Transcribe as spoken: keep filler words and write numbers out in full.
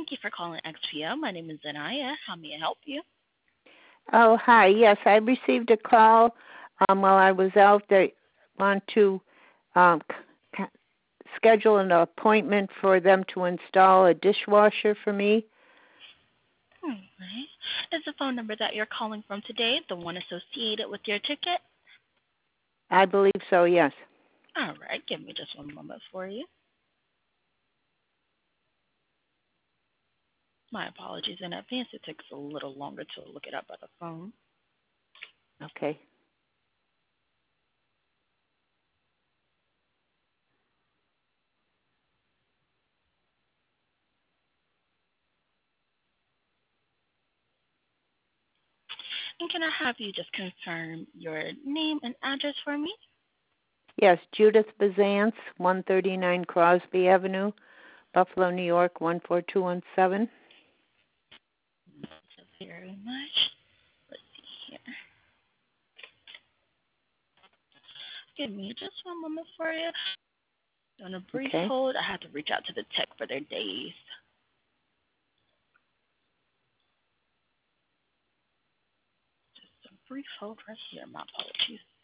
Thank you for calling X P O. My name is Zanaya. How may I help you? Oh, hi. Yes, I received a call um, while I was out. They want to um, c- schedule an appointment for them to install a dishwasher for me. All right. Is the phone number that you're calling from today the one associated with your ticket? I believe so, yes. All right. Give me just one moment for you. My apologies in advance. It takes a little longer to look it up by the phone. Okay. And can I have you just confirm your name and address for me? Yes, Judith Bazance, one thirty-nine Crosby Avenue, Buffalo, New York, one four two one seven. Thank you very much. Let's see here. Give me just one moment for you. On a brief Okay. hold, I have to reach out to the tech for their days. Just a brief hold right here. My apologies.